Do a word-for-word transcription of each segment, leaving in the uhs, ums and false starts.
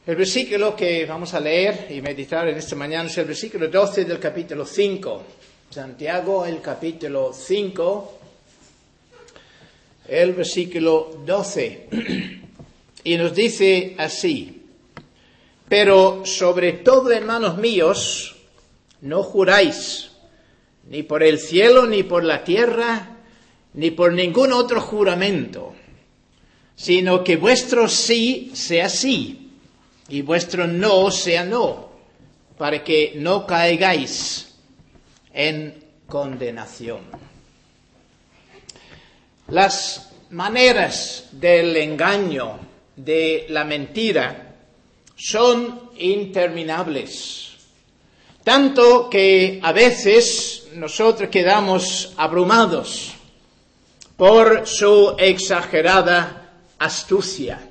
El versículo que vamos a leer y meditar en esta mañana es el versículo doce del capítulo cinco. Santiago, el capítulo cinco, el versículo doce. Y nos dice así: pero sobre todo, hermanos míos, no juráis, ni por el cielo, ni por la tierra, ni por ningún otro juramento, sino que vuestro sí sea sí, y vuestro no sea no, para que no caigáis en condenación. Las maneras del engaño, de la mentira, son interminables, tanto que a veces nosotros quedamos abrumados por su exagerada astucia.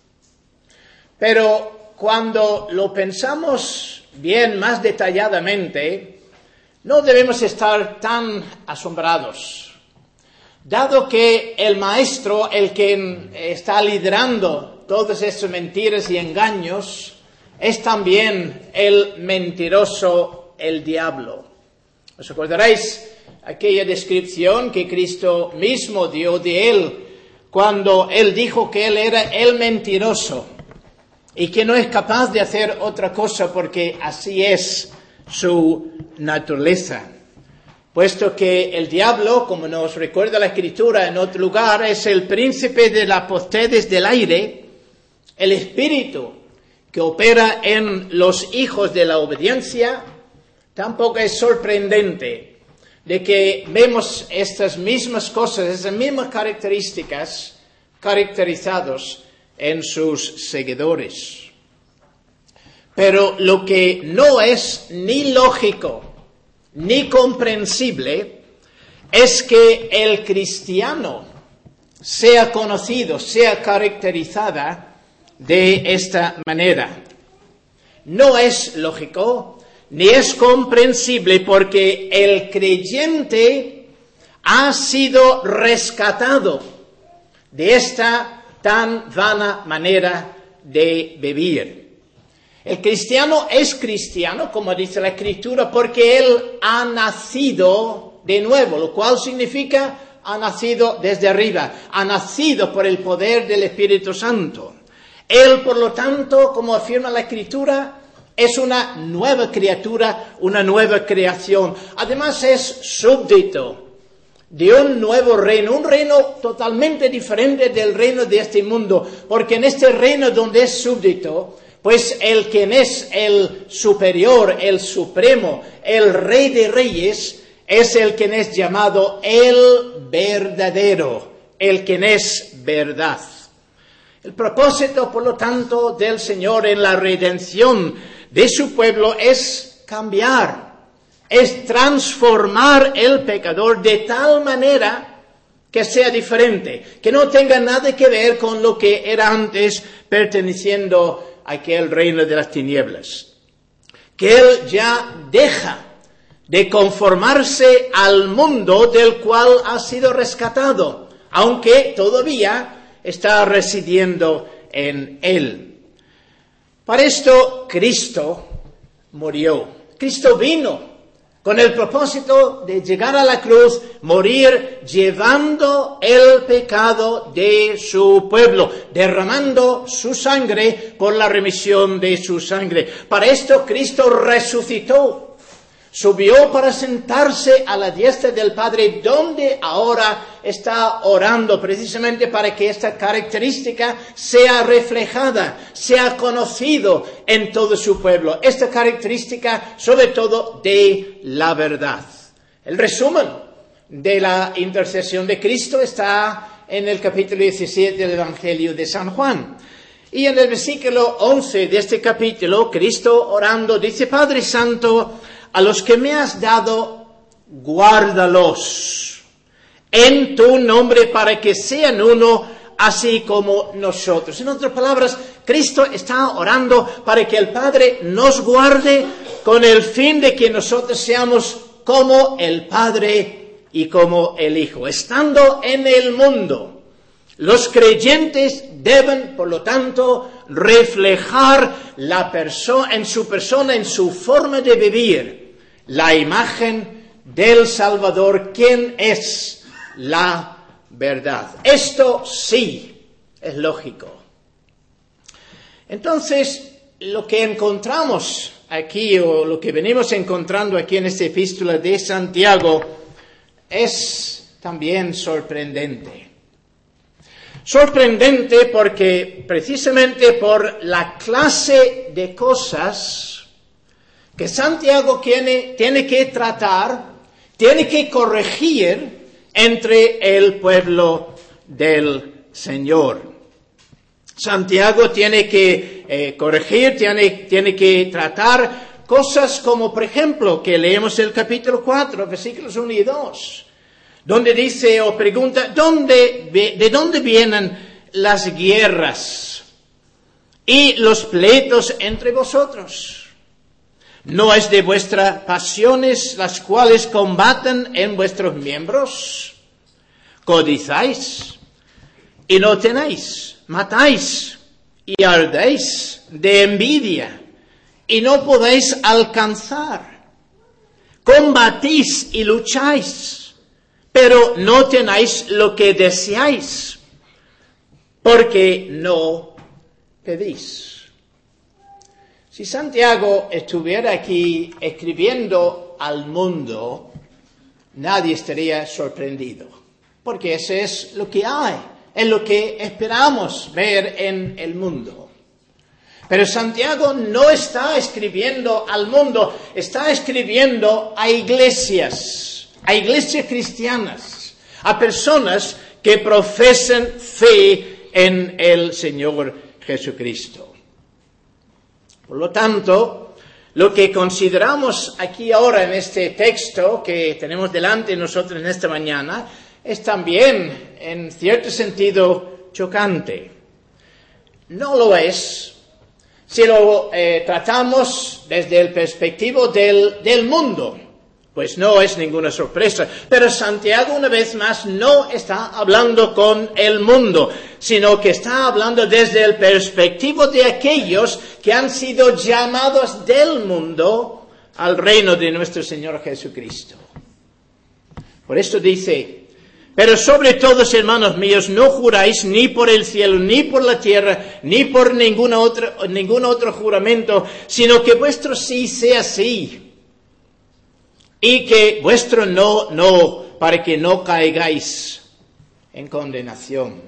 Pero cuando lo pensamos bien más detalladamente, no debemos estar tan asombrados, dado que el maestro, el que está liderando todas estas mentiras y engaños, es también el mentiroso, el diablo. ¿Os acordaréis aquella descripción que Cristo mismo dio de él, cuando él dijo que él era el mentiroso y que no es capaz de hacer otra cosa porque así es su naturaleza? Puesto que el diablo, como nos recuerda la Escritura en otro lugar, es el príncipe de las potestades del aire, el espíritu que opera en los hijos de la obediencia. Tampoco es sorprendente de que vemos estas mismas cosas, esas mismas características caracterizados en sus seguidores. Pero lo que no es ni lógico ni comprensible es que el cristiano sea conocido, sea caracterizada de esta manera. No es lógico ni es comprensible porque el creyente ha sido rescatado de esta tan vana manera de vivir. El cristiano es cristiano, como dice la Escritura, porque él ha nacido de nuevo, lo cual significa ha nacido desde arriba, ha nacido por el poder del Espíritu Santo. Él, por lo tanto, como afirma la Escritura, es una nueva criatura, una nueva creación. Además es súbdito de un nuevo reino, un reino totalmente diferente del reino de este mundo, porque en este reino donde es súbdito, pues el quien es el superior, el supremo, el rey de reyes, es el quien es llamado el verdadero, el quien es verdad. El propósito, por lo tanto, del Señor en la redención de su pueblo es cambiar, es transformar el pecador de tal manera que sea diferente, que no tenga nada que ver con lo que era antes perteneciendo a aquel reino de las tinieblas. Que él ya deja de conformarse al mundo del cual ha sido rescatado, aunque todavía está residiendo en él. Para esto Cristo murió. Cristo vino con el propósito de llegar a la cruz, morir llevando el pecado de su pueblo, derramando su sangre por la remisión de su sangre. Para esto Cristo resucitó, subió para sentarse a la diestra del Padre, donde ahora está orando precisamente para que esta característica sea reflejada, sea conocido en todo su pueblo. Esta característica, sobre todo, de la verdad. El resumen de la intercesión de Cristo está en el capítulo diecisiete del Evangelio de San Juan. Y en el versículo once de este capítulo, Cristo orando dice: Padre Santo, a los que me has dado, guárdalos en tu nombre para que sean uno, así como nosotros. En otras palabras, Cristo está orando para que el Padre nos guarde con el fin de que nosotros seamos como el Padre y como el Hijo. Estando en el mundo, Los creyentes deben, por lo tanto, reflejar la perso- en su persona, en su forma de vivir, la imagen del Salvador, quien es la verdad. Esto sí es lógico. Entonces, lo que encontramos aquí, o lo que venimos encontrando aquí en esta epístola de Santiago, es también sorprendente. Sorprendente porque, precisamente por la clase de cosas que Santiago tiene, tiene que tratar, tiene que corregir entre el pueblo del Señor. Santiago tiene que eh, corregir, tiene, tiene que tratar cosas como, por ejemplo, que leemos el capítulo cuatro, versículos uno y dos, donde dice o pregunta, ¿dónde, ¿de dónde vienen las guerras y los pleitos entre vosotros? ¿No es de vuestras pasiones las cuales combaten en vuestros miembros? Codizáis y no tenéis, matáis y ardéis de envidia y no podéis alcanzar. Combatís y lucháis, pero no tenéis lo que deseáis, porque no pedís. Si Santiago estuviera aquí escribiendo al mundo, nadie estaría sorprendido, porque ese es lo que hay, es lo que esperamos ver en el mundo. Pero Santiago no está escribiendo al mundo, está escribiendo a iglesias, a iglesias cristianas, a personas que profesan fe en el Señor Jesucristo. Por lo tanto, lo que consideramos aquí ahora en este texto que tenemos delante de nosotros en esta mañana es también, en cierto sentido, chocante. No lo es si lo eh, tratamos desde el perspectivo del, del mundo. Pues no es ninguna sorpresa. Pero Santiago, una vez más, no está hablando con el mundo, sino que está hablando desde el perspectivo de aquellos que han sido llamados del mundo al reino de nuestro Señor Jesucristo. Por eso dice, pero sobre todo, hermanos míos, no juráis ni por el cielo, ni por la tierra, ni por ninguna otra, ningún otro juramento, sino que vuestro sí sea sí. Y que vuestro no, no, para que no caigáis en condenación.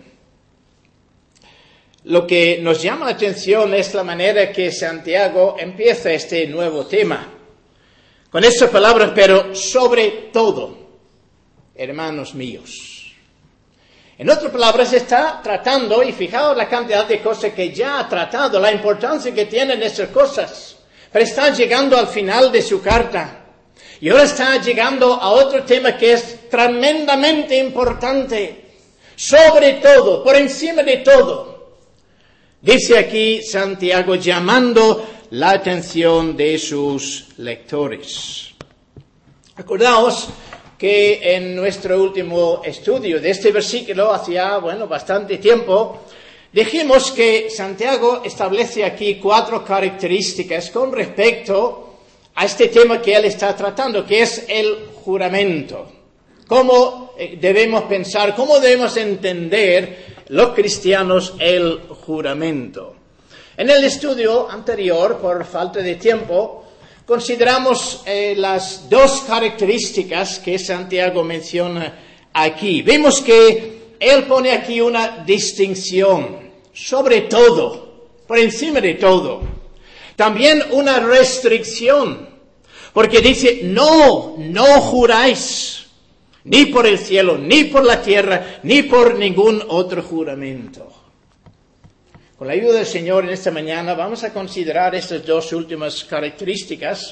Lo que nos llama la atención es la manera que Santiago empieza este nuevo tema. Con estas palabras, pero sobre todo, hermanos míos. En otras palabras, está tratando, y fijaos la cantidad de cosas que ya ha tratado, la importancia que tienen estas cosas. Pero está llegando al final de su carta. Y ahora está llegando a otro tema que es tremendamente importante. Sobre todo, por encima de todo. Dice aquí Santiago llamando la atención de sus lectores. Acordaos que en nuestro último estudio de este versículo, hacía, bueno, bastante tiempo, dijimos que Santiago establece aquí cuatro características con respecto a este tema que él está tratando, que es el juramento. ¿Cómo debemos pensar, cómo debemos entender los cristianos el juramento? En el estudio anterior, por falta de tiempo, consideramos eh, las dos características que Santiago menciona aquí. Vemos que él pone aquí una distinción, sobre todo, por encima de todo. También una restricción, porque dice, no, no juráis, ni por el cielo, ni por la tierra, ni por ningún otro juramento. Con la ayuda del Señor en esta mañana vamos a considerar estas dos últimas características.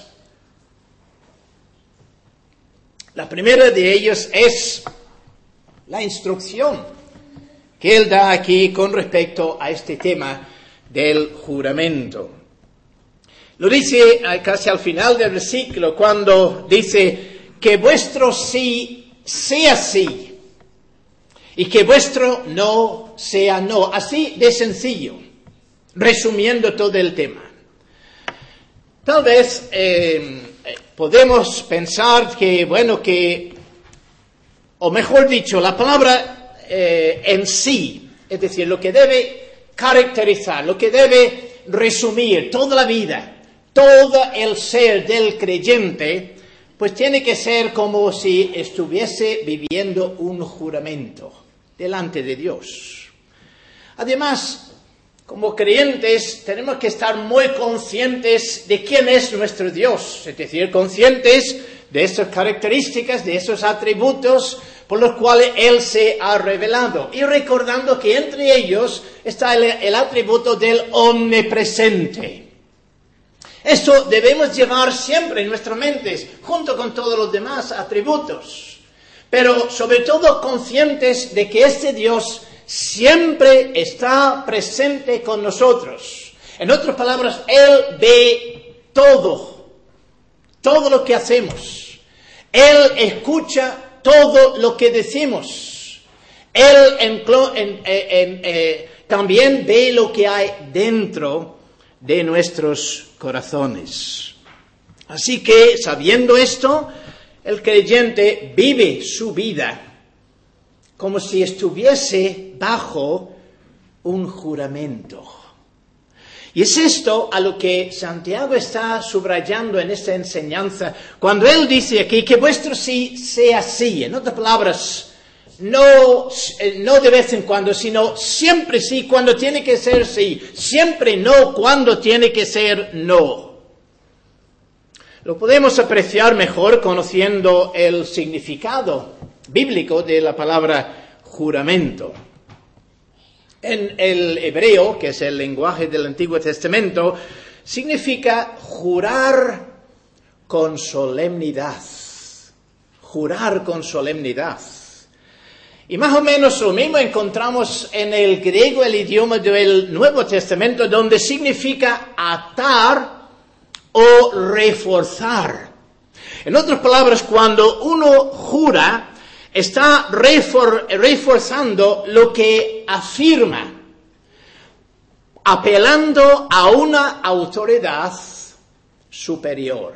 La primera de ellas es la instrucción que él da aquí con respecto a este tema del juramento. Lo dice casi al final del versículo cuando dice que vuestro sí sea sí y que vuestro no sea no. Así de sencillo, resumiendo todo el tema. Tal vez eh, podemos pensar que, bueno, que, o mejor dicho, la palabra eh, en sí, es decir, lo que debe caracterizar, lo que debe resumir toda la vida, todo el ser del creyente, pues tiene que ser como si estuviese viviendo un juramento delante de Dios. Además, como creyentes tenemos que estar muy conscientes de quién es nuestro Dios, es decir, conscientes de esas características, de esos atributos por los cuales Él se ha revelado. Y recordando que entre ellos está el, el atributo del omnipresente. Eso debemos llevar siempre en nuestras mentes, junto con todos los demás atributos. Pero sobre todo conscientes de que este Dios siempre está presente con nosotros. En otras palabras, Él ve todo, todo lo que hacemos. Él escucha todo lo que decimos. Él en, en, en, eh, también ve lo que hay dentro de nuestros corazones. Así que, sabiendo esto, el creyente vive su vida como si estuviese bajo un juramento. Y es esto a lo que Santiago está subrayando en esta enseñanza, cuando él dice aquí que vuestro sí sea sí. En otras palabras, no, no de vez en cuando, sino siempre sí cuando tiene que ser sí, siempre no cuando tiene que ser no. Lo podemos apreciar mejor conociendo el significado bíblico de la palabra juramento. En el hebreo, que es el lenguaje del Antiguo Testamento, significa jurar con solemnidad. Jurar con solemnidad. Y más o menos lo mismo encontramos en el griego, el idioma del Nuevo Testamento, donde significa atar o reforzar. En otras palabras, cuando uno jura, está refor- reforzando lo que afirma, apelando a una autoridad superior.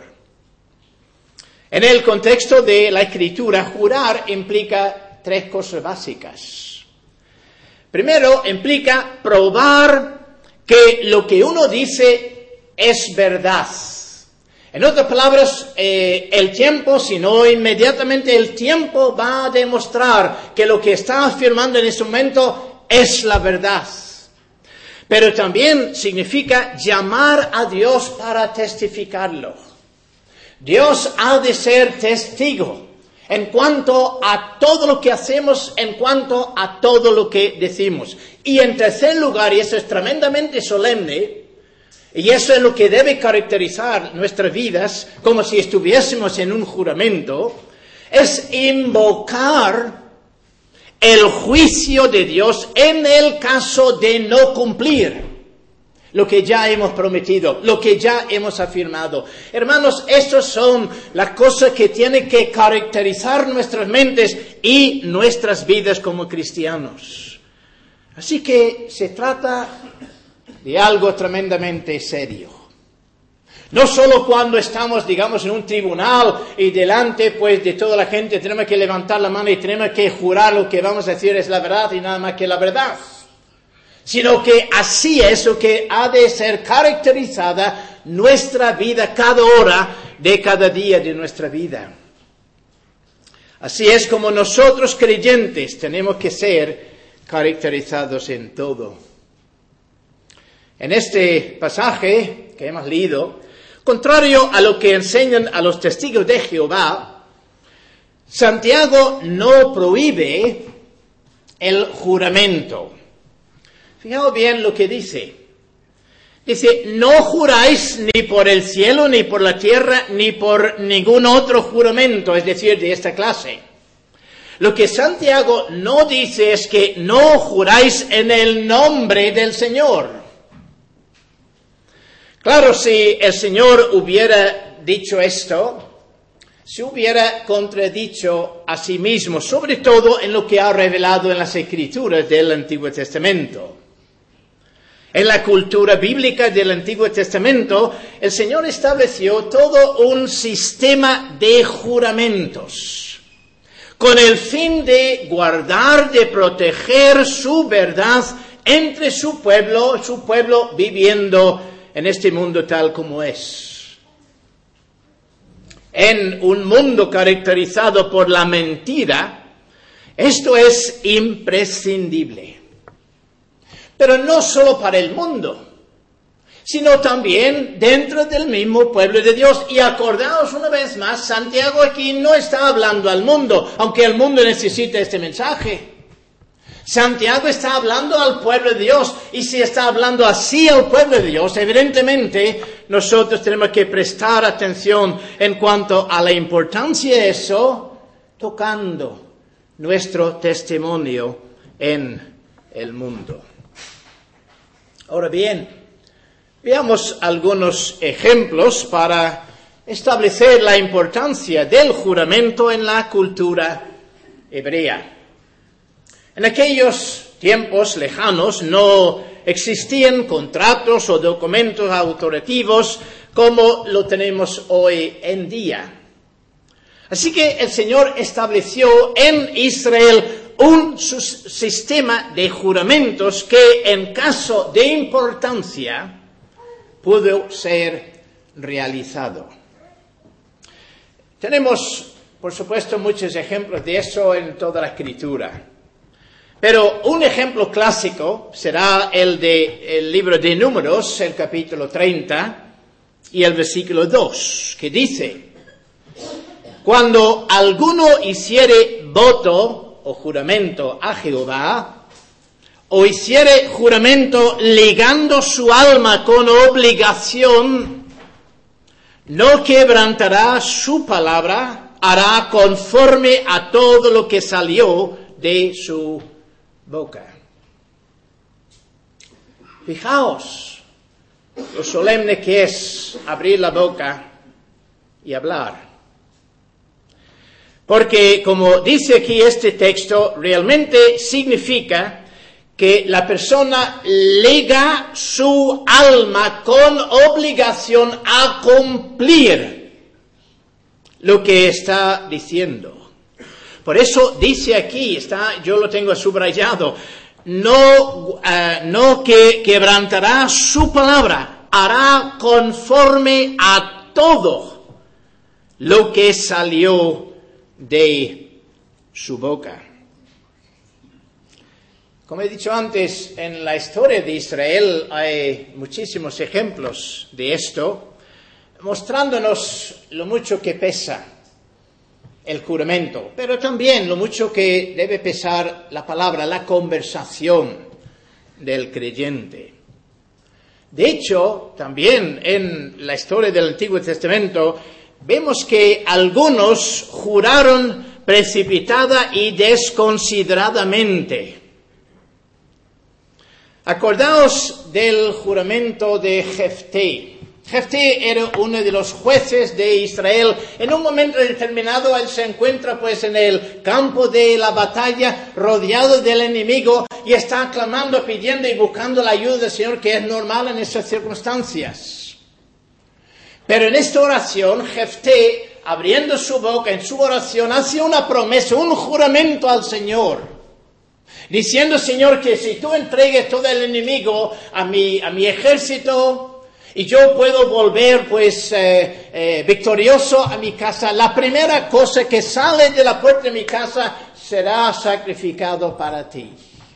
En el contexto de la Escritura, jurar implica tres cosas básicas. Primero, implica probar que lo que uno dice es verdad. En otras palabras, eh, el tiempo, si no inmediatamente el tiempo va a demostrar que lo que está afirmando en ese momento es la verdad. Pero también significa llamar a Dios para testificarlo. Dios ha de ser testigo en cuanto a todo lo que hacemos, en cuanto a todo lo que decimos. Y en tercer lugar, y eso es tremendamente solemne, y eso es lo que debe caracterizar nuestras vidas, como si estuviésemos en un juramento, es invocar el juicio de Dios en el caso de no cumplir lo que ya hemos prometido, lo que ya hemos afirmado. Hermanos, estas son las cosas que tienen que caracterizar nuestras mentes y nuestras vidas como cristianos. Así que se trata de algo tremendamente serio. No solo cuando estamos, digamos, en un tribunal y delante, pues, de toda la gente tenemos que levantar la mano y tenemos que jurar lo que vamos a decir es la verdad y nada más que la verdad. Sino que así es lo que ha de ser caracterizada nuestra vida cada hora de cada día de nuestra vida. Así es como nosotros creyentes tenemos que ser caracterizados en todo. En este pasaje que hemos leído, contrario a lo que enseñan a los testigos de Jehová, Santiago no prohíbe el juramento. Fijaos bien lo que dice. Dice, no juráis ni por el cielo, ni por la tierra, ni por ningún otro juramento, es decir, de esta clase. Lo que Santiago no dice es que no juráis en el nombre del Señor. Claro, si el Señor hubiera dicho esto, se hubiera contradicho a sí mismo, sobre todo en lo que ha revelado en las Escrituras del Antiguo Testamento. En la cultura bíblica del Antiguo Testamento, el Señor estableció todo un sistema de juramentos, con el fin de guardar, de proteger su verdad entre su pueblo, su pueblo viviendo en este mundo tal como es. En un mundo caracterizado por la mentira, esto es imprescindible. Pero no solo para el mundo, sino también dentro del mismo pueblo de Dios. Y acordaos una vez más, Santiago aquí no está hablando al mundo, aunque el mundo necesita este mensaje. Santiago está hablando al pueblo de Dios, y si está hablando así al pueblo de Dios, evidentemente nosotros tenemos que prestar atención en cuanto a la importancia de eso, tocando nuestro testimonio en el mundo. Ahora bien, veamos algunos ejemplos para establecer la importancia del juramento en la cultura hebrea. En aquellos tiempos lejanos no existían contratos o documentos autoritativos como lo tenemos hoy en día. Así que el Señor estableció en Israel un sistema de juramentos que en caso de importancia pudo ser realizado. Tenemos, por supuesto, muchos ejemplos de eso en toda la Escritura. Pero un ejemplo clásico será el del libro de Números, el capítulo treinta y el versículo dos, que dice: cuando alguno hiciere voto o juramento a Jehová, o hiciere juramento ligando su alma con obligación, no quebrantará su palabra, hará conforme a todo lo que salió de su boca. Fijaos lo solemne que es abrir la boca y hablar. Porque, como dice aquí este texto, realmente significa que la persona liga su alma con obligación a cumplir lo que está diciendo. Por eso dice aquí, está, yo lo tengo subrayado, no, uh, no que quebrantará su palabra, hará conforme a todo lo que salió de su boca. Como he dicho antes, en la historia de Israel hay muchísimos ejemplos de esto, mostrándonos lo mucho que pesa el juramento, pero también lo mucho que debe pesar la palabra, la conversación del creyente. De hecho, también en la historia del Antiguo Testamento, vemos que algunos juraron precipitada y desconsideradamente. Acordaos del juramento de Jefté. Jefté era uno de los jueces de Israel. En un momento determinado él se encuentra pues en el campo de la batalla, rodeado del enemigo, y está clamando, pidiendo y buscando la ayuda del Señor, que es normal en esas circunstancias. Pero en esta oración, Jefté, abriendo su boca en su oración, hace una promesa, un juramento al Señor, diciendo: Señor, que si tú entregues todo el enemigo a mi, a mi ejército, y yo puedo volver pues eh, eh, victorioso a mi casa, la primera cosa que sale de la puerta de mi casa será sacrificado para ti.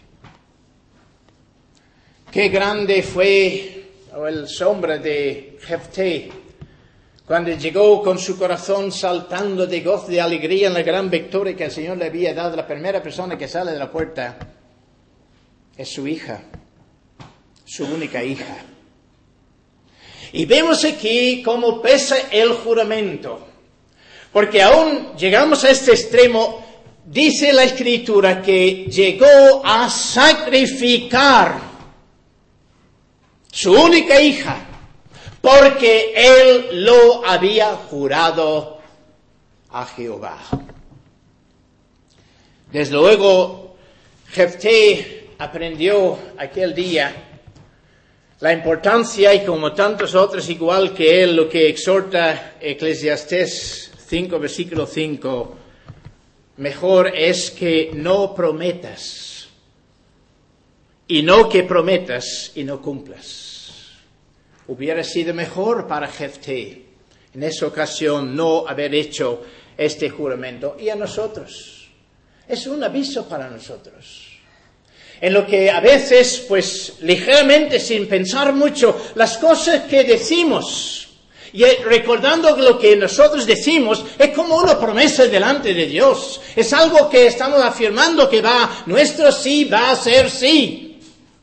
Qué grande fue oh, el sombra de Jefté cuando llegó con su corazón saltando de gozo, de alegría en la gran victoria que el Señor le había dado. La primera persona que sale de la puerta es su hija, su única hija. Y vemos aquí cómo pesa el juramento, porque aún llegamos a este extremo. Dice la Escritura que llegó a sacrificar su única hija, porque él lo había jurado a Jehová. Desde luego, Jefté aprendió aquel día la importancia, y como tantos otros igual que él, lo que exhorta Eclesiastés cinco, versículo cinco, mejor es que no prometas, y no que prometas y no cumplas. Hubiera sido mejor para Jefté en esa ocasión no haber hecho este juramento, y a nosotros. Es un aviso para nosotros. En lo que a veces, pues, ligeramente, sin pensar mucho, las cosas que decimos, y recordando lo que nosotros decimos, es como una promesa delante de Dios. Es algo que estamos afirmando que va, nuestro sí va a ser sí.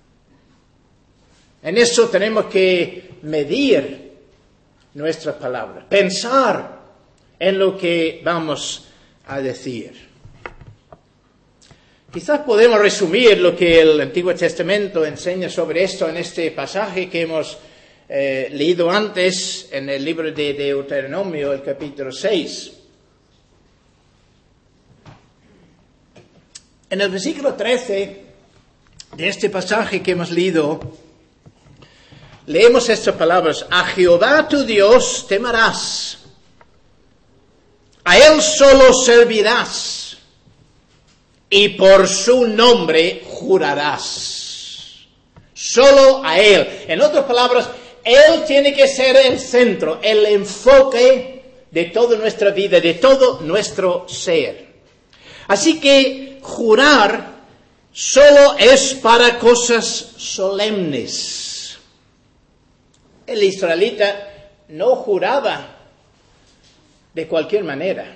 En eso tenemos que medir nuestras palabras, pensar en lo que vamos a decir. Quizás podemos resumir lo que el Antiguo Testamento enseña sobre esto en este pasaje que hemos eh, leído antes en el libro de Deuteronomio, el capítulo seis. En el versículo trece de este pasaje que hemos leído, leemos estas palabras: a Jehová tu Dios temerás, a Él solo servirás, y por su nombre jurarás. Solo a Él. En otras palabras, Él tiene que ser el centro, el enfoque de toda nuestra vida, de todo nuestro ser. Así que jurar solo es para cosas solemnes. El israelita no juraba de cualquier manera.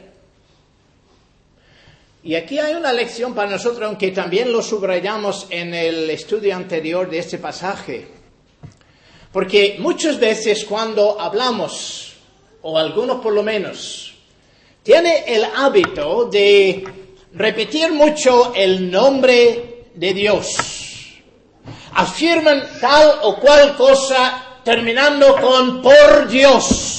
Y aquí hay una lección para nosotros, aunque también lo subrayamos en el estudio anterior de este pasaje. Porque muchas veces cuando hablamos, o algunos por lo menos, tiene el hábito de repetir mucho el nombre de Dios. Afirman tal o cual cosa terminando con por Dios.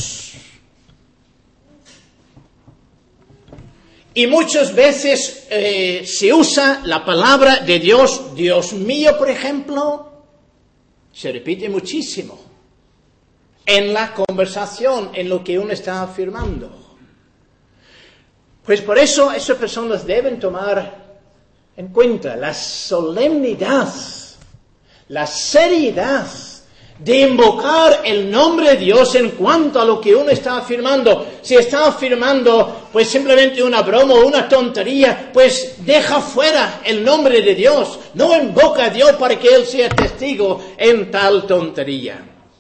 Y muchas veces eh, se usa la palabra de Dios, Dios mío, por ejemplo, se repite muchísimo en la conversación, en lo que uno está afirmando. Pues por eso esas personas deben tomar en cuenta la solemnidad, la seriedad de invocar el nombre de Dios en cuanto a lo que uno está afirmando. Si está afirmando pues simplemente una broma o una tontería, pues deja fuera el nombre de Dios. No invoca a Dios para que Él sea testigo en tal tontería.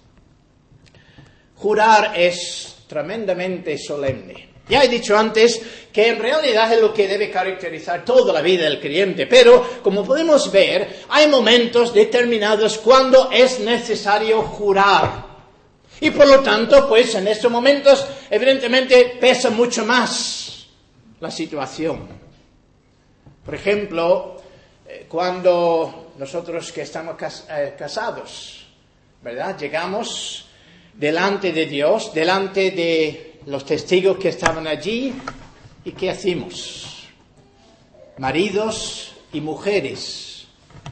Jurar es tremendamente solemne. Ya he dicho antes que en realidad es lo que debe caracterizar toda la vida del creyente, pero como podemos ver, hay momentos determinados cuando es necesario jurar. Y por lo tanto, pues en estos momentos, evidentemente, pesa mucho más la situación. Por ejemplo, cuando nosotros que estamos casados, ¿verdad? Llegamos delante de Dios, delante de los testigos que estaban allí, ¿y qué hacemos? Maridos y mujeres,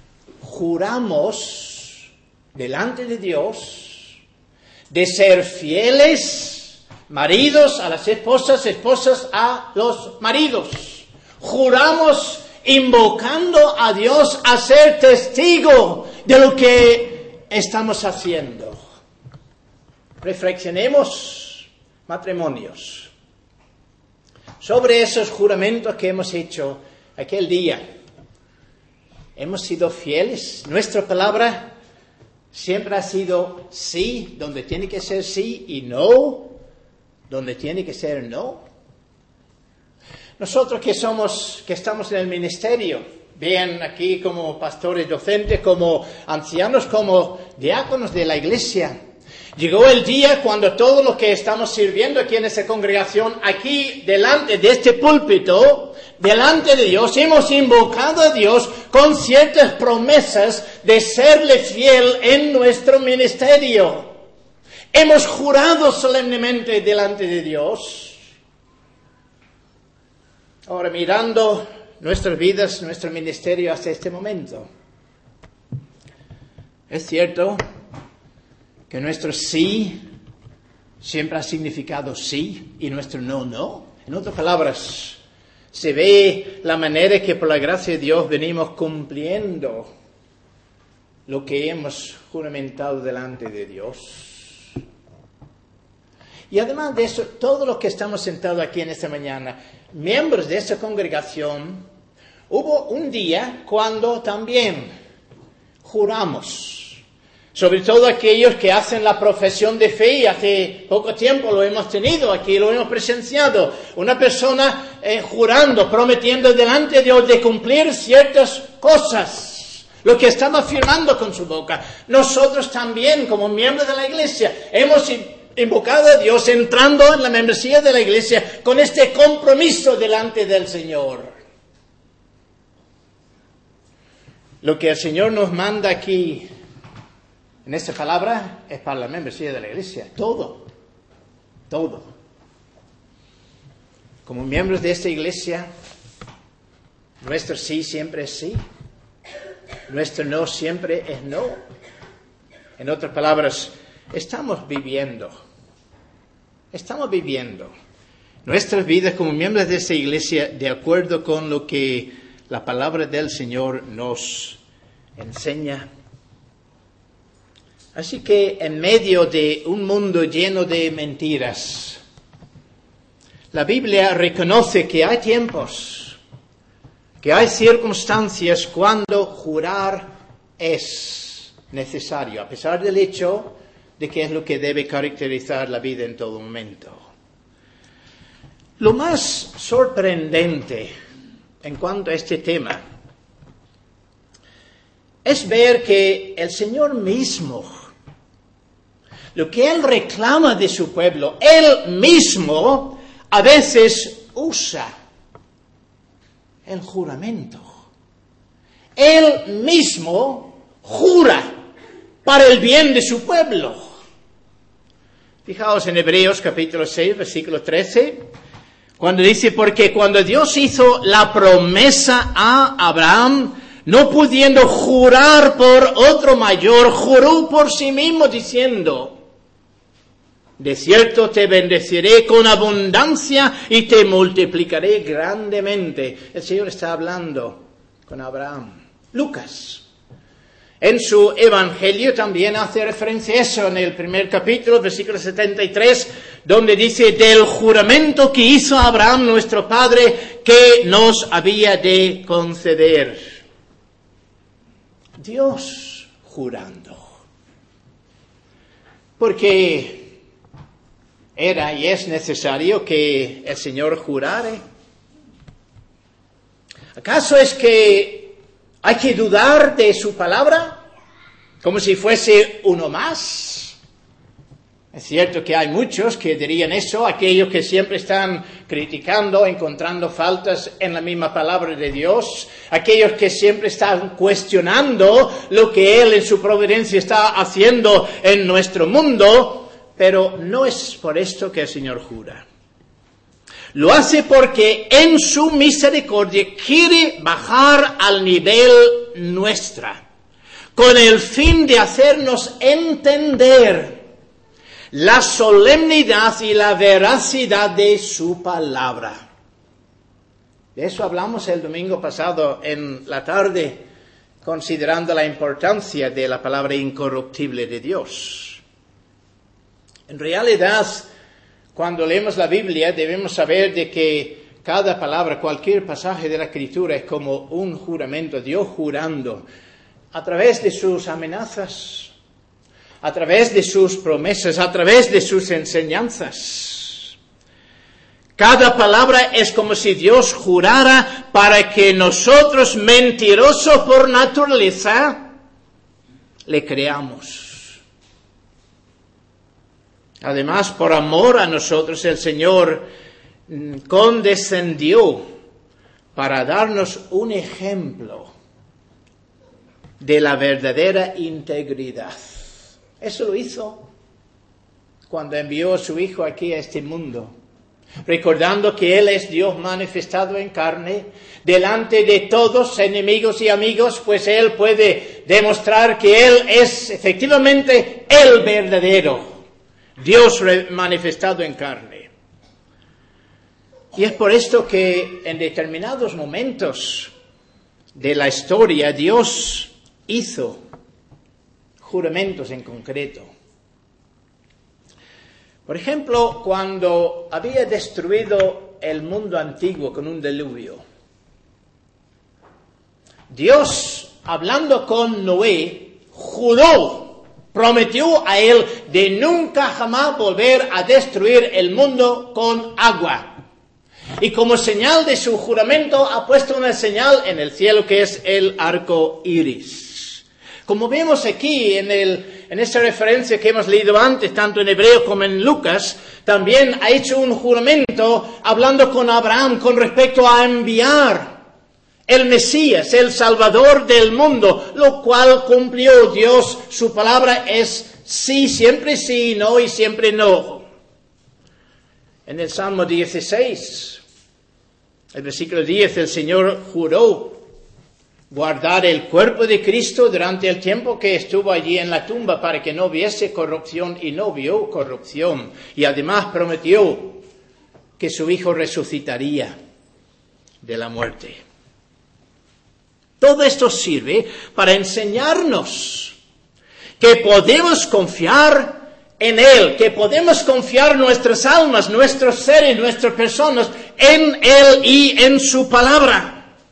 juramos delante de Dios de ser fieles, maridos a las esposas, esposas a los maridos. Juramos invocando a Dios a ser testigo de lo que estamos haciendo. Reflexionemos, matrimonios, sobre esos juramentos que hemos hecho aquel día. ¿Hemos sido fieles? ¿Nuestra palabra siempre ha sido sí, donde tiene que ser sí, y no, donde tiene que ser no? Nosotros que somos, que estamos en el ministerio, bien aquí como pastores docentes, como ancianos, como diáconos de la iglesia, llegó el día cuando todos los que estamos sirviendo aquí en esta congregación, aquí delante de este púlpito, delante de Dios, hemos invocado a Dios con ciertas promesas de serle fiel en nuestro ministerio. Hemos jurado solemnemente delante de Dios. Ahora, mirando nuestras vidas, nuestro ministerio hasta este momento, es cierto que nuestro sí siempre ha significado sí y nuestro no, no. En otras palabras, se ve la manera que por la gracia de Dios venimos cumpliendo lo que hemos juramentado delante de Dios. Y además de eso, todos los que estamos sentados aquí en esta mañana, miembros de esta congregación, hubo un día cuando también juramos. Sobre todo aquellos que hacen la profesión de fe, y hace poco tiempo lo hemos tenido aquí, lo hemos presenciado. Una persona eh, jurando, prometiendo delante de Dios de cumplir ciertas cosas, lo que estaba afirmando con su boca. Nosotros también, como miembros de la iglesia, hemos invocado a Dios entrando en la membresía de la iglesia con este compromiso delante del Señor. Lo que el Señor nos manda aquí en esta palabra es para la membresía de la iglesia. Todo. Todo. Como miembros de esta iglesia, nuestro sí siempre es sí. Nuestro no siempre es no. En otras palabras, estamos viviendo. Estamos viviendo nuestras vidas como miembros de esta iglesia de acuerdo con lo que la palabra del Señor nos enseña. Así que en medio de un mundo lleno de mentiras, la Biblia reconoce que hay tiempos, que hay circunstancias cuando jurar es necesario, a pesar del hecho de que es lo que debe caracterizar la vida en todo momento. Lo más sorprendente en cuanto a este tema es ver que el Señor mismo, lo que Él reclama de su pueblo, Él mismo a veces usa el juramento. Él mismo jura para el bien de su pueblo. Fijaos en Hebreos capítulo seis, versículo trece, cuando dice, porque cuando Dios hizo la promesa a Abraham, no pudiendo jurar por otro mayor, juró por sí mismo diciendo, de cierto te bendeciré con abundancia y te multiplicaré grandemente. El Señor está hablando con Abraham. Lucas, en su Evangelio también hace referencia a eso en el primer capítulo, versículo setenta y tres, donde dice, del juramento que hizo Abraham nuestro Padre, que nos había de conceder. Dios jurando. Porque era y es necesario que el Señor jurare. ¿Acaso es que hay que dudar de su palabra? Como si fuese uno más. Es cierto que hay muchos que dirían eso, aquellos que siempre están criticando, encontrando faltas en la misma palabra de Dios, aquellos que siempre están cuestionando lo que Él en su providencia está haciendo en nuestro mundo. Pero no es por esto que el Señor jura. Lo hace porque en su misericordia quiere bajar al nivel nuestra, con el fin de hacernos entender la solemnidad y la veracidad de su palabra. De eso hablamos el domingo pasado en la tarde, considerando la importancia de la palabra incorruptible de Dios. En realidad, cuando leemos la Biblia, debemos saber de que cada palabra, cualquier pasaje de la Escritura es como un juramento, Dios jurando, a través de sus amenazas, a través de sus promesas, a través de sus enseñanzas. Cada palabra es como si Dios jurara para que nosotros, mentirosos por naturaleza, le creamos. Además, por amor a nosotros, el Señor condescendió para darnos un ejemplo de la verdadera integridad. Eso lo hizo cuando envió a su Hijo aquí a este mundo recordando que Él es Dios manifestado en carne, delante de todos, enemigos y amigos, pues Él puede demostrar que Él es efectivamente el verdadero Dios manifestado en carne. Y es por esto que en determinados momentos de la historia Dios hizo juramentos en concreto. Por ejemplo, cuando había destruido el mundo antiguo con un diluvio, Dios, hablando con Noé, juró, prometió a él de nunca jamás volver a destruir el mundo con agua. Y como señal de su juramento ha puesto una señal en el cielo que es el arco iris. Como vemos aquí en, el, en esta referencia que hemos leído antes, tanto en Hebreo como en Lucas, también ha hecho un juramento hablando con Abraham con respecto a enviar el Mesías, el Salvador del mundo, lo cual cumplió Dios. Su palabra es sí, siempre sí, no y siempre no. En el Salmo dieciséis, el versículo diez, el Señor juró guardar el cuerpo de Cristo durante el tiempo que estuvo allí en la tumba para que no viese corrupción, y no vio corrupción. Y además prometió que su Hijo resucitaría de la muerte. Todo esto sirve para enseñarnos que podemos confiar en Él, que podemos confiar nuestras almas, nuestros seres, nuestras personas en Él y en su palabra.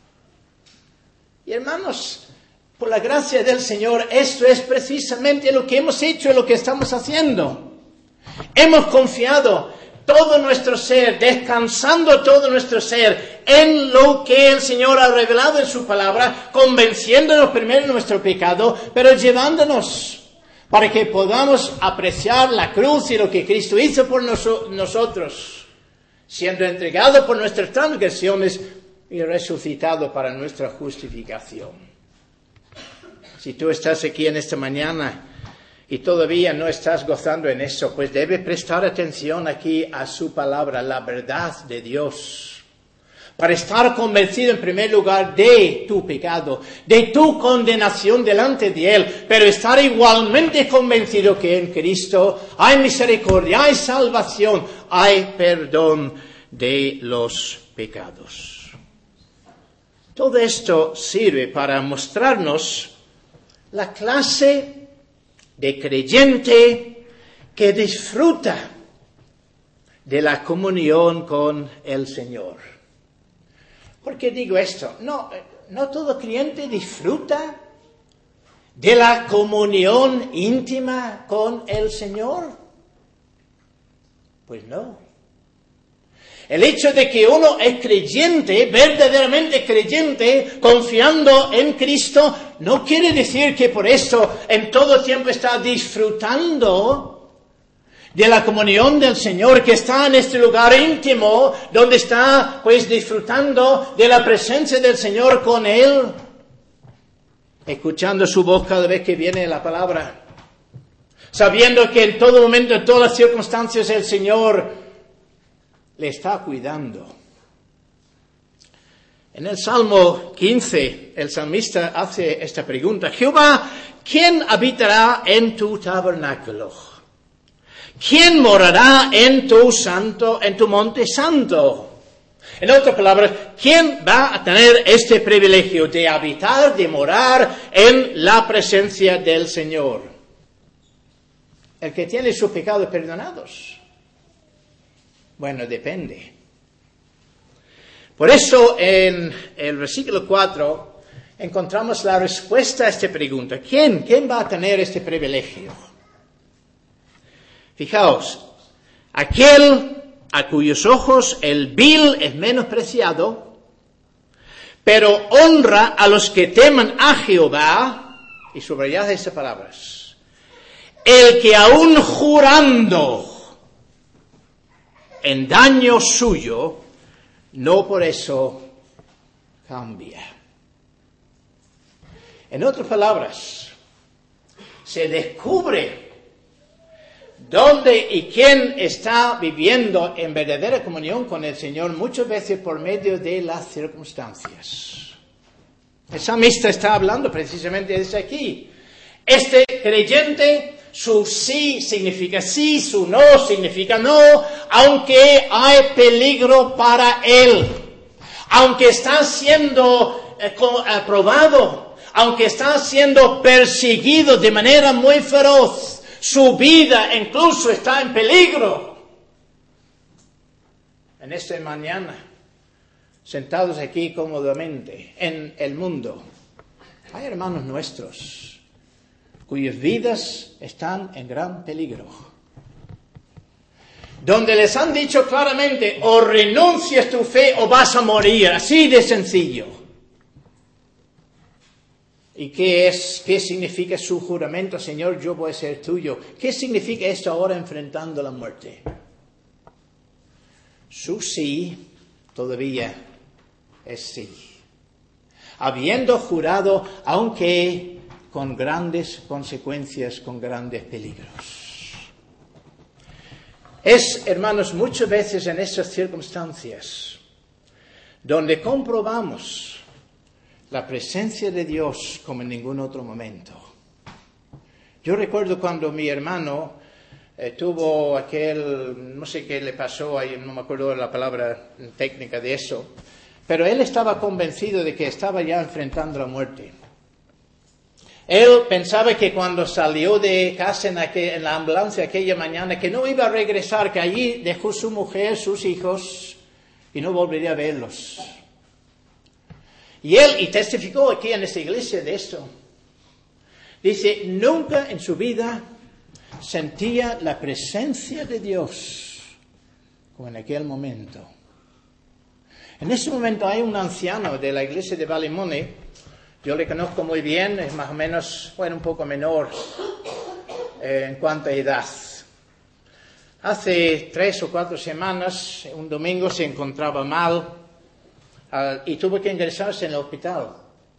Y hermanos, por la gracia del Señor, esto es precisamente lo que hemos hecho y lo que estamos haciendo. Hemos confiado todo nuestro ser, descansando todo nuestro ser en lo que el Señor ha revelado en su palabra, convenciéndonos primero de nuestro pecado, pero llevándonos para que podamos apreciar la cruz y lo que Cristo hizo por noso- nosotros, siendo entregado por nuestras transgresiones y resucitado para nuestra justificación. Si tú estás aquí en esta mañana y todavía no estás gozando en eso, pues debes prestar atención aquí a su palabra, la verdad de Dios, para estar convencido en primer lugar de tu pecado, de tu condenación delante de Él, pero estar igualmente convencido que en Cristo hay misericordia, hay salvación, hay perdón de los pecados. Todo esto sirve para mostrarnos la clase de creyente que disfruta de la comunión con el Señor. ¿Por qué digo esto? No, no todo creyente disfruta de la comunión íntima con el Señor. Pues no. El hecho de que uno es creyente, verdaderamente creyente, confiando en Cristo, no quiere decir que por eso en todo tiempo está disfrutando de la comunión del Señor, que está en este lugar íntimo, donde está pues disfrutando de la presencia del Señor con Él, escuchando su voz cada vez que viene la palabra, sabiendo que en todo momento, en todas las circunstancias, el Señor le está cuidando. En el Salmo quince, el salmista hace esta pregunta: Jehová, ¿quién habitará en tu tabernáculo? ¿Quién morará en tu santo, en tu monte santo? En otras palabras, ¿quién va a tener este privilegio de habitar, de morar en la presencia del Señor? El que tiene sus pecados perdonados. Bueno, depende. Por eso en el versículo cuatro encontramos la respuesta a esta pregunta. ¿Quién? ¿Quién va a tener este privilegio? Fijaos, aquel a cuyos ojos el vil es menospreciado, pero honra a los que temen a Jehová, y subrayad estas palabras, el que aún jurando en daño suyo, no por eso cambia. En otras palabras, se descubre ¿Dónde y quién está viviendo en verdadera comunión con el Señor? Muchas veces por medio de las circunstancias. El salmista está hablando precisamente desde aquí. Este creyente, su sí significa sí, su no significa no, aunque hay peligro para él, aunque está siendo eh, aprobado, aunque está siendo perseguido de manera muy feroz, su vida incluso está en peligro. En esta mañana, sentados aquí cómodamente en el mundo, hay hermanos nuestros cuyas vidas están en gran peligro, donde les han dicho claramente, o renuncias tu fe o vas a morir, así de sencillo. ¿Y qué es, qué significa su juramento? Señor, yo voy a ser tuyo. ¿Qué significa esto ahora enfrentando la muerte? Su sí todavía es sí. Habiendo jurado, aunque con grandes consecuencias, con grandes peligros. Es, hermanos, muchas veces en estas circunstancias donde comprobamos la presencia de Dios como en ningún otro momento. Yo recuerdo cuando mi hermano eh, tuvo aquel, no sé qué le pasó, ahí no me acuerdo la palabra técnica de eso, pero él estaba convencido de que estaba ya enfrentando la muerte. Él pensaba que cuando salió de casa en, aquel, en la ambulancia aquella mañana, que no iba a regresar, que allí dejó su mujer, sus hijos, y no volvería a verlos. Y él, y testificó aquí en esta iglesia de esto, dice, nunca en su vida sentía la presencia de Dios como en aquel momento. En ese momento hay un anciano de la iglesia de Ballymoney. Yo le conozco muy bien, es más o menos, bueno, un poco menor eh, en cuanto a edad. Hace tres o cuatro semanas, un domingo se encontraba mal uh, y tuvo que ingresarse en el hospital.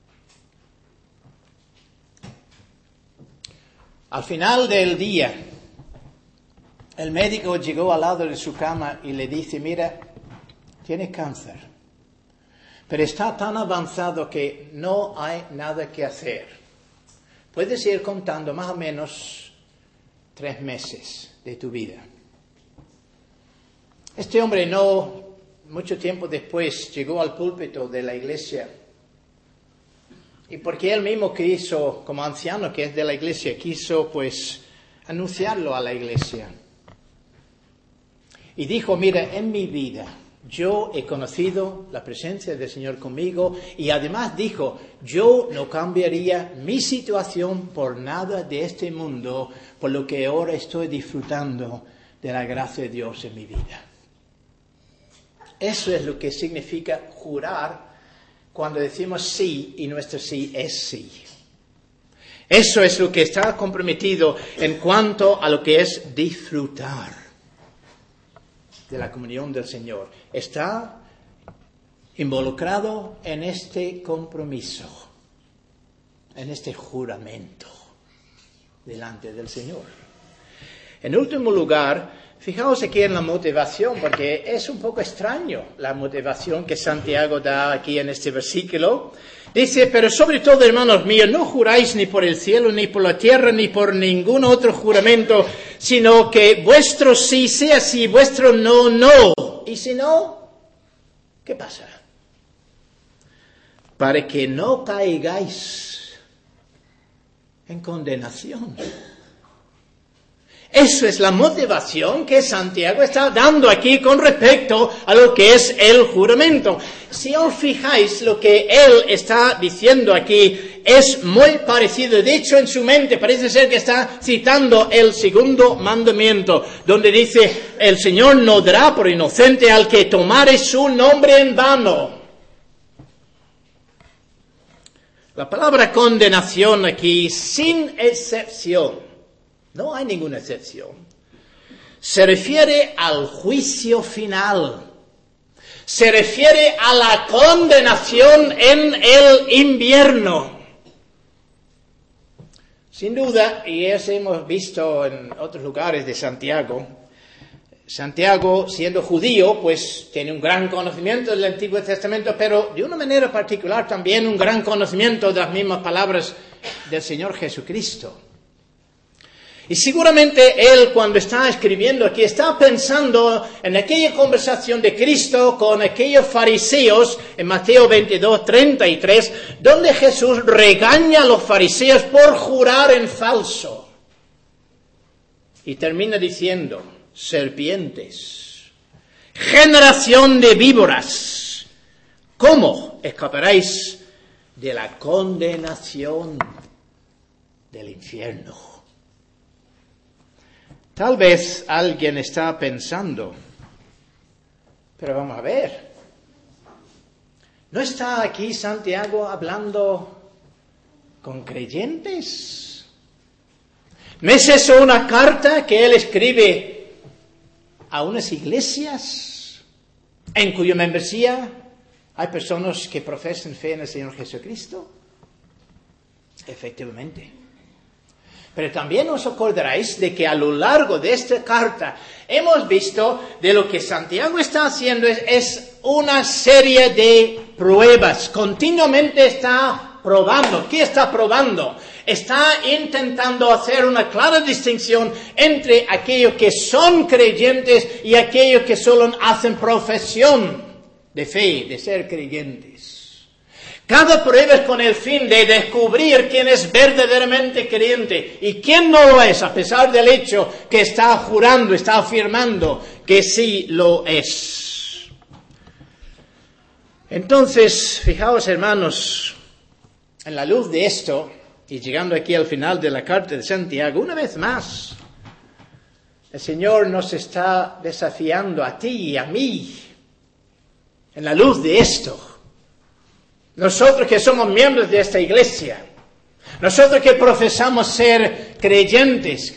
Al final del día, el médico llegó al lado de su cama y le dice, mira, tiene cáncer. Pero está tan avanzado que no hay nada que hacer. Puedes ir contando más o menos tres meses de tu vida. Este hombre no, mucho tiempo después, llegó al púlpito de la iglesia. Y porque él mismo quiso, como anciano que es de la iglesia, quiso pues anunciarlo a la iglesia. Y dijo, mira, en mi vida yo he conocido la presencia del Señor conmigo y además dijo, yo no cambiaría mi situación por nada de este mundo, por lo que ahora estoy disfrutando de la gracia de Dios en mi vida. Eso es lo que significa jurar cuando decimos sí y nuestro sí es sí. Eso es lo que está comprometido en cuanto a lo que es disfrutar de la comunión del Señor. Está involucrado en este compromiso, en este juramento delante del Señor. En último lugar, fijaos aquí en la motivación, porque es un poco extraño la motivación que Santiago da aquí en este versículo. Dice, pero sobre todo, hermanos míos, no juráis ni por el cielo, ni por la tierra, ni por ningún otro juramento, sino que vuestro sí sea sí, vuestro no, no. Y si no, ¿qué pasa? Para que no caigáis en condenación. Eso es la motivación que Santiago está dando aquí con respecto a lo que es el juramento. Si os fijáis, lo que él está diciendo aquí es muy parecido. De hecho, en su mente parece ser que está citando el segundo mandamiento, donde dice, el Señor no dará por inocente al que tomare su nombre en vano. La palabra condenación aquí, sin excepción, no hay ninguna excepción, se refiere al juicio final. Se refiere a la condenación en el invierno. Sin duda, y eso hemos visto en otros lugares de Santiago, Santiago, siendo judío, pues tiene un gran conocimiento del Antiguo Testamento, pero de una manera particular también un gran conocimiento de las mismas palabras del Señor Jesucristo. Y seguramente él, cuando está escribiendo aquí, está pensando en aquella conversación de Cristo con aquellos fariseos en Mateo veintidós, treinta y tres, donde Jesús regaña a los fariseos por jurar en falso. Y termina diciendo: serpientes, generación de víboras, ¿cómo escaparéis de la condenación del infierno? Tal vez alguien está pensando, pero vamos a ver, ¿no está aquí Santiago hablando con creyentes? ¿No es eso una carta que él escribe a unas iglesias en cuya membresía hay personas que profesan fe en el Señor Jesucristo? Efectivamente. Pero también os acordaréis de que a lo largo de esta carta hemos visto de lo que Santiago está haciendo es, es una serie de pruebas. Continuamente está probando. ¿Qué está probando? Está intentando hacer una clara distinción entre aquellos que son creyentes y aquellos que solo hacen profesión de fe, de ser creyentes. Cada prueba es con el fin de descubrir quién es verdaderamente creyente y quién no lo es, a pesar del hecho que está jurando, está afirmando que sí lo es. Entonces, fijaos, hermanos, en la luz de esto, y llegando aquí al final de la carta de Santiago, una vez más, el Señor nos está desafiando a ti y a mí, en la luz de esto. Nosotros que somos miembros de esta iglesia, nosotros que profesamos ser creyentes,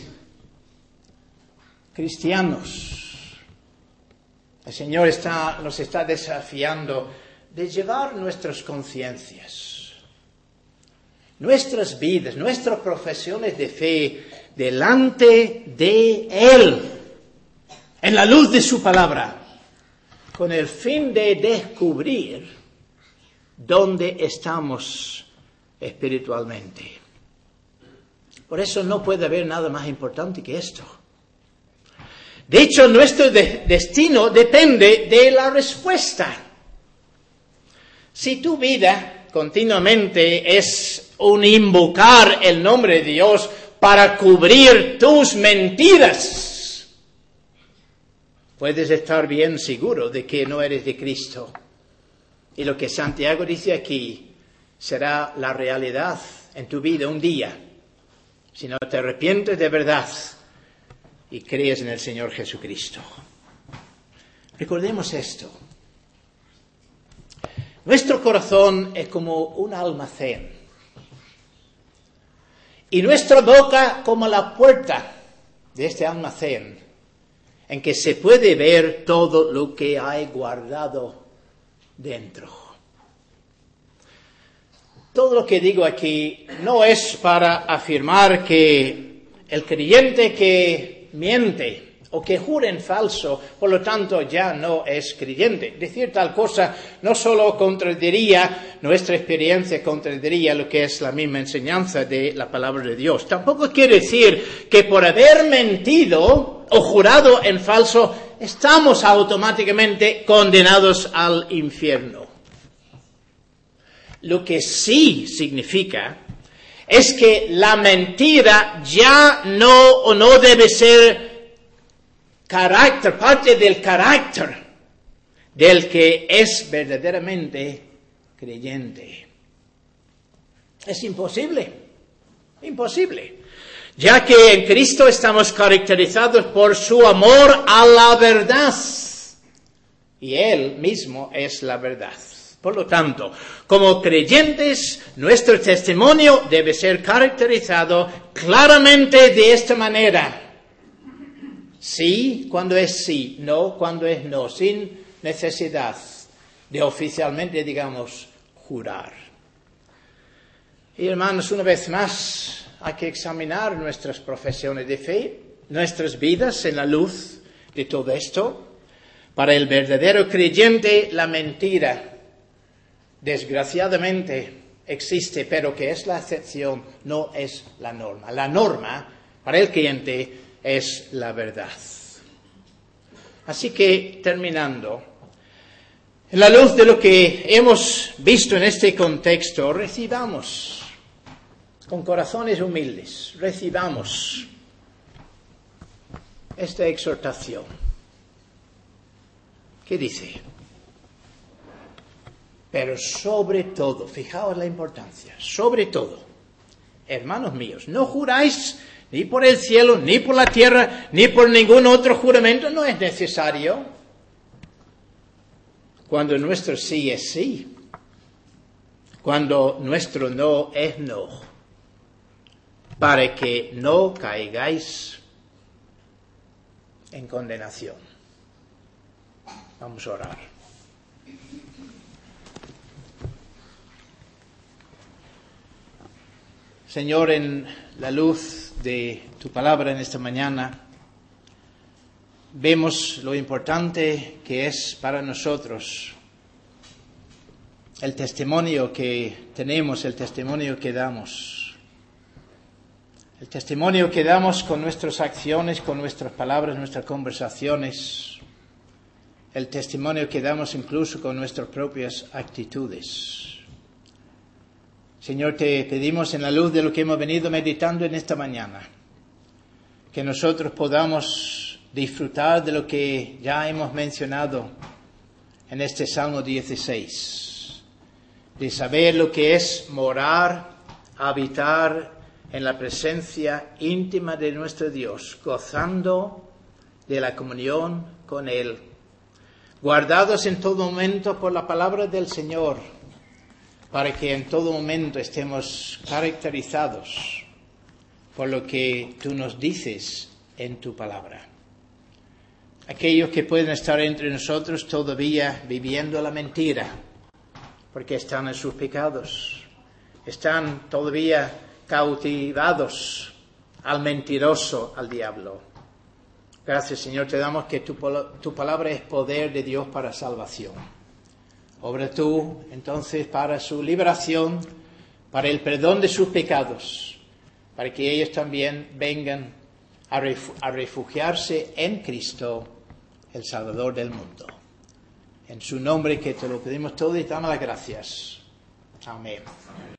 cristianos, el Señor está, nos está desafiando de llevar nuestras conciencias, nuestras vidas, nuestras profesiones de fe delante de Él, en la luz de su palabra, con el fin de descubrir dónde estamos espiritualmente. Por eso no puede haber nada más importante que esto. De hecho, nuestro de- destino depende de la respuesta. Si tu vida continuamente es un invocar el nombre de Dios para cubrir tus mentiras, puedes estar bien seguro de que no eres de Cristo. Y lo que Santiago dice aquí será la realidad en tu vida un día, si no te arrepientes de verdad y crees en el Señor Jesucristo. Recordemos esto. Nuestro corazón es como un almacén y nuestra boca como la puerta de este almacén en que se puede ver todo lo que hay guardado dentro. Todo lo que digo aquí no es para afirmar que el creyente que miente o que jura en falso, por lo tanto ya no es creyente. Decir tal cosa no solo contradiría nuestra experiencia, contradiría lo que es la misma enseñanza de la palabra de Dios. Tampoco quiere decir que por haber mentido o jurado en falso estamos automáticamente condenados al infierno. Lo que sí significa es que la mentira ya no o no debe ser carácter, parte del carácter del que es verdaderamente creyente. Es imposible, imposible, ya que en Cristo estamos caracterizados por su amor a la verdad y Él mismo es la verdad. Por lo tanto, como creyentes, nuestro testimonio debe ser caracterizado claramente de esta manera. Sí, cuando es sí, no, cuando es no, sin necesidad de oficialmente, digamos, jurar. Y hermanos, una vez más, hay que examinar nuestras profesiones de fe, nuestras vidas en la luz de todo esto. Para el verdadero creyente, la mentira, desgraciadamente, existe, pero que es la excepción, no es la norma. La norma, para el creyente, es la verdad. Así que, terminando, en la luz de lo que hemos visto en este contexto, recibamos con corazones humildes, recibamos esta exhortación. ¿Qué dice? Pero sobre todo, fijaos la importancia, sobre todo, hermanos míos, no juráis ni por el cielo, ni por la tierra, ni por ningún otro juramento, no es necesario. Cuando nuestro sí es sí, cuando nuestro no es no, para que no caigáis en condenación. Vamos a orar. Señor, en la luz de tu palabra en esta mañana, vemos lo importante que es para nosotros el testimonio que tenemos, el testimonio que damos. El testimonio que damos con nuestras acciones, con nuestras palabras, nuestras conversaciones. El testimonio que damos incluso con nuestras propias actitudes. Señor, te pedimos en la luz de lo que hemos venido meditando en esta mañana, que nosotros podamos disfrutar de lo que ya hemos mencionado en este Salmo dieciséis, de saber lo que es morar, habitar en la presencia íntima de nuestro Dios, gozando de la comunión con Él, guardados en todo momento por la palabra del Señor, para que en todo momento estemos caracterizados por lo que tú nos dices en tu palabra. Aquellos que pueden estar entre nosotros todavía viviendo la mentira, porque están en sus pecados, están todavía cautivados al mentiroso, al diablo. Gracias, Señor, te damos que tu, tu palabra es poder de Dios para salvación. Obra tú, entonces, para su liberación, para el perdón de sus pecados, para que ellos también vengan a, ref- a refugiarse en Cristo, el Salvador del mundo. En su nombre que te lo pedimos todo y damos las gracias. Amén.